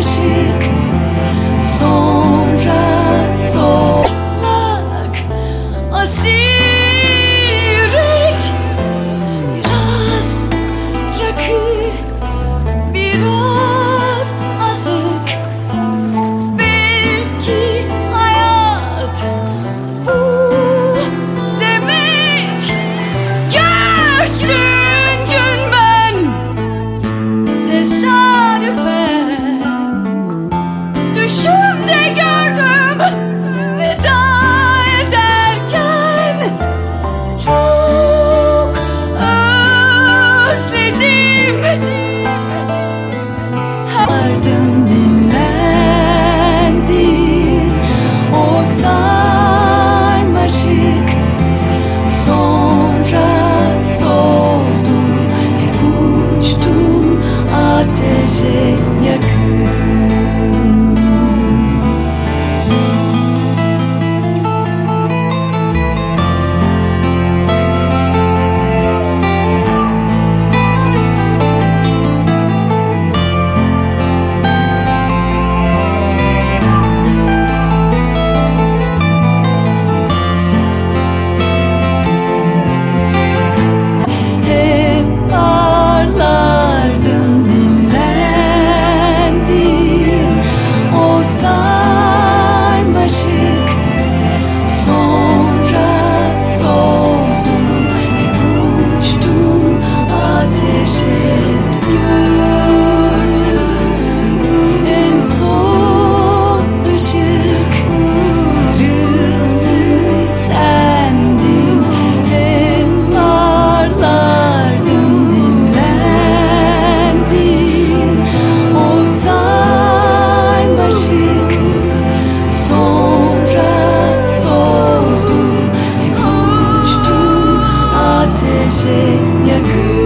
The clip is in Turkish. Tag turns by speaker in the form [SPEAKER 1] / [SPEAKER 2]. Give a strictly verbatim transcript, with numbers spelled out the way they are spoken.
[SPEAKER 1] sarmaşık, sonra solak asiret, biraz rakı, biraz azık. Belki hayat bu demek. Geçtiğin gün ben tesadüfen düşümde gördüm, veda ederken çok özledim. Ardın dinlendin o sarmaşık, sonra soldu, hep uçtum ateşe yakın. Hep parlardın dinlendin o sarmaşık, sonra soldu, hep uçtum ateşe. Gördüm en son ışık, kırıldı sendin. Hep parlardın dinlendin o sarmaşık, sonra soldu, hep uçtum ateşe yakın.